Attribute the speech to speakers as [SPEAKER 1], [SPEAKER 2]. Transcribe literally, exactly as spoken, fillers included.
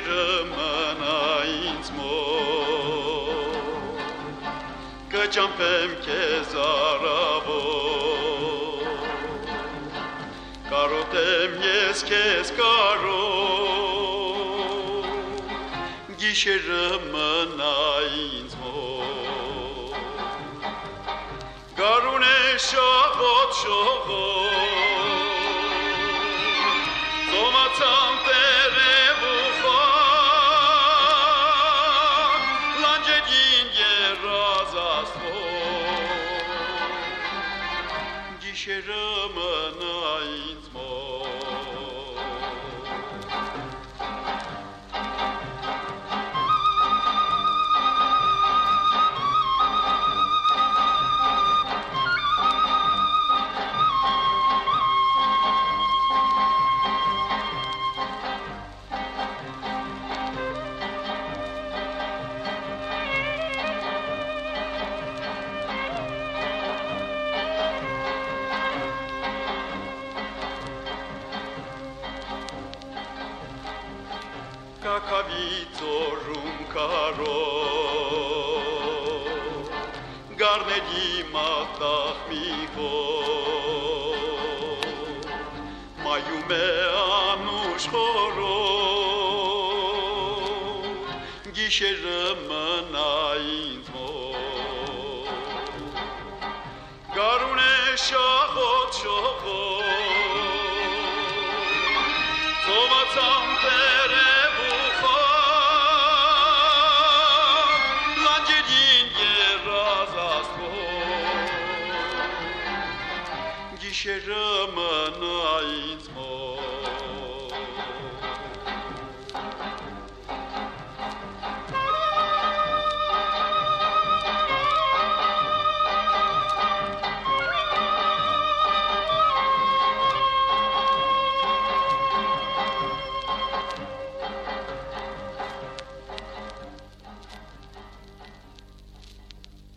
[SPEAKER 1] Գիշերը մնա ինձ մոտ, կճամփեմ քեզ առավոտ, կարոտեմ ես քեզ կարոտ, գիշերը մնա ինձ մոտ, գարուն է շողոտ շողոտ, ծոմացամ Գիշերը մնա ինձ Կակավից օրում կարոտ, գարների մատաղ մի հոտ, մայում է անուշ խորոտ, գիշերը մնա ինձ մոտ, գարուն է շողոտ շողոտ, ծոմացամ Գիշերը մնա ինձ